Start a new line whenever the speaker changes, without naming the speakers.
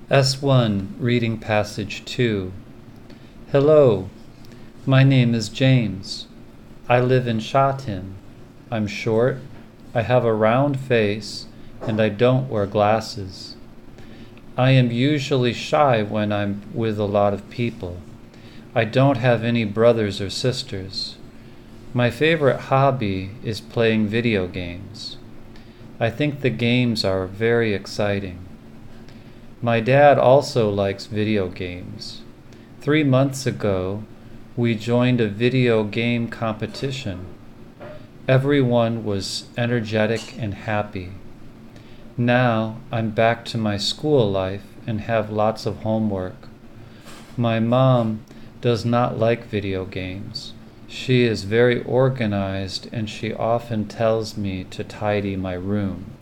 S1, Reading Passage 2. Hello, my name is James. I live in Shatin. I'm short, I have a round face, and I don't wear glasses. I am usually shy when I'm with a lot of people. I don't have any brothers or sisters. My favorite hobby is playing video games. I think the games are very exciting. My dad also likes video games. 3 months ago, we joined a video game competition. Everyone was energetic and happy. Now I'm back to my school life and have lots of homework. My mom does not like video games. She is very organized and she often tells me to tidy my room.